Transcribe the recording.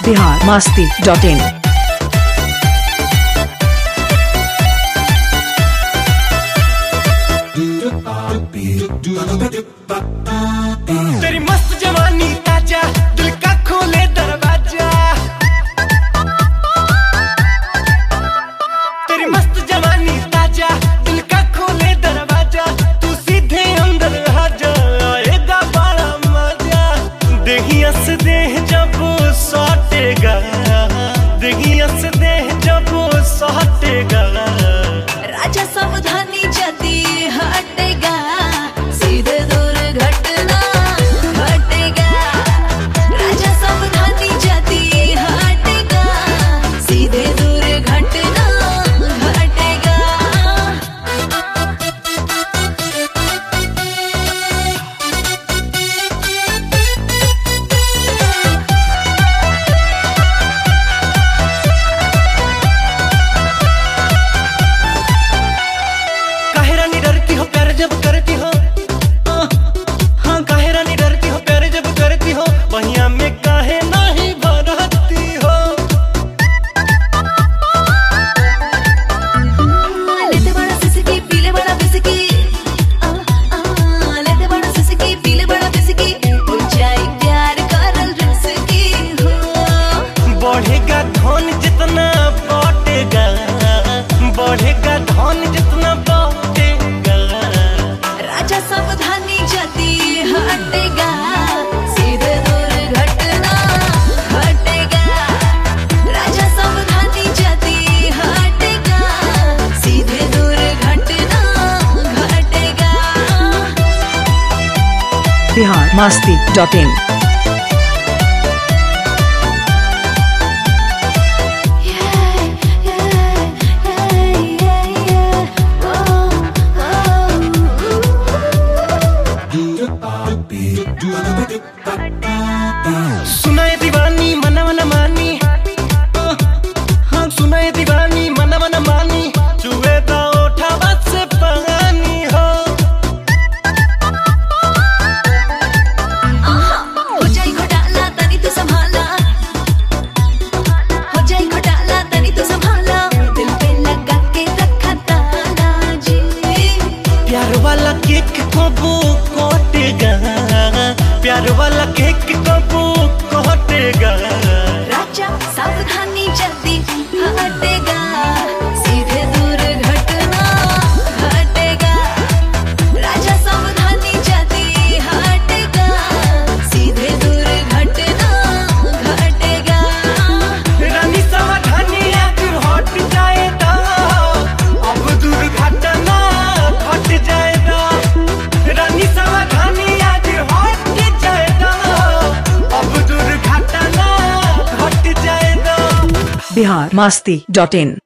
biharmasti.in। तेरी मस्त जवानी ताजा दिल का खोले दरवाजा, तेरी मस्त जवानी ताजा दिल का खोले दरवाजा, तू सीधे अंदर आ जा आएगा बड़ा मजा। देहिया से देह जब सौटेगा, देहिया से देह जब सौटेगा, राजा सावधानी जदी हटेगा, सीधे दूर घटना घटेगा। राजा सावधानी जदी हटेगा, सीधे दूर घटना घटेगा। काहे रानी डरती हो प्यार जब करती हो, हाँ काहे रानी डरती हो प्यार जब करती हो, बहिया में काहे नहीं भरती हो। लेते बड़ा सिसकी पीले बड़ा बिस्की, लेते बड़ा सिसकी पीले बड़ा बिस्की, ऊंचाई प्यार करल रिस्की हो। बढ़ेगा धन जितना बांटेगा, बढ़ेगा धन जितना बांटेगा, राजा सावधानी जदी हटेगा, सीधे दूर घटना घटेगा। राजा सावधानी जदी हटेगा, सीधे दूर घटना घटेगा। biharmasti.in। सुनाए दीवानी मना मना मानी, हाँ सुनाए दीवानी मना मना मानी, चुए दा ओठा से पानी हो। हो जाई घोटाला तनी तू संभाला, हो जाई घोटाला तनी तू संभाला, दिल पे लगा के रखा ताला जी। प्यार वाला केक कबू कोटेगा, प्यार वाला केक कबू कोटेगा, राजा सावधानी जल्दी हटेगा, सीधे दूर घटना घटेगा। राजा सावधानी जल्दी हटेगा, सीधे दूर घटना घटेगा। रानी सावधानी आज हट जाएगा, अब दुर्घटना घट जाएगा। रानी सावधानी आज हट जाएगा, अब दुर्घटना घट जाएगा। biharmasti.in।